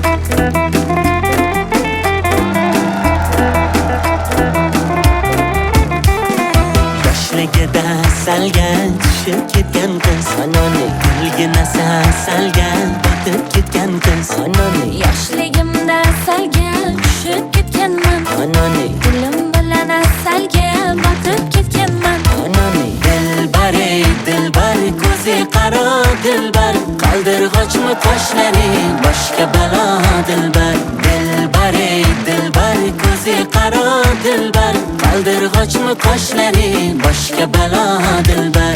Yoshligida salga tushib ketgan qiz Anoni gulgina salga botib ketgan qiz Anoni Yoshligimda salga tushib ketganman Anoni Dilim bilan salga botib ketganman Anoni Dilbar ey dilbar ko'zi qaro dilbar Qaldirg'ochmi qoshlaring boshqa balo dilbar Dilbar ey dilbar ko'zi qaro dilbar Qaldirg'ochmi qoshlaring boshqa balo dilbar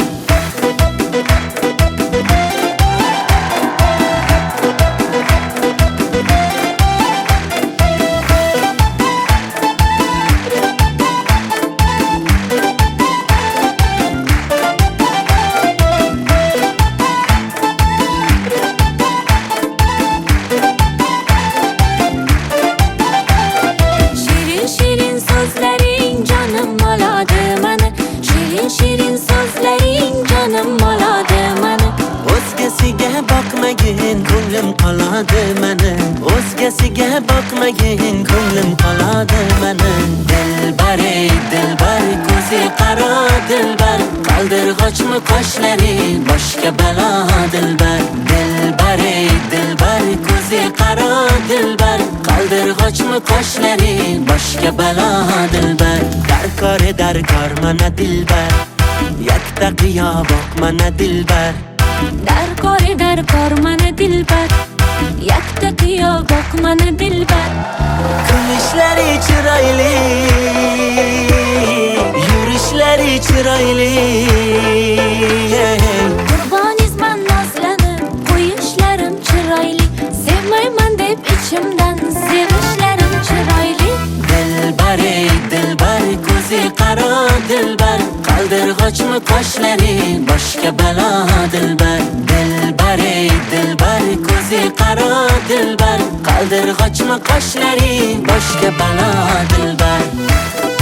Shirin so'zlaring jonim oladi mani O'zgasiga boqmagin ko'nglim qoladi mani O'zgasiga boqmagin ko'nglim qoladi mani Dilbar ey dilbar ko'zi qaro dilbar Qaldirg'ochmi qoshlaring boshqa balo dilbar Dilbar ey dilbar ko'zi qaro dilbar Qaldirg'ochmi qoshlaring boshqa balo dilbar Darkor mana dilbar Yakta qiyo boq mana dilbar Darkor mana dilbar Yakta qiyo boq mana dilbar Kulishlari chiroyli Yurishlari chiroyli Qurbonizman nozlanib qo'yishlarim chiroyli Sevmayman deb ichimdan sevishlarim chiroyli Dilbar ey dilbar ko'zi qaro dilbar Qaldirg'ochmi qoshlaring boshqa balo dilbar Dilbar ey dilbar ko'zi qaro dilbar Qaldirg'ochmi qoshlaring boshqa balo dilbar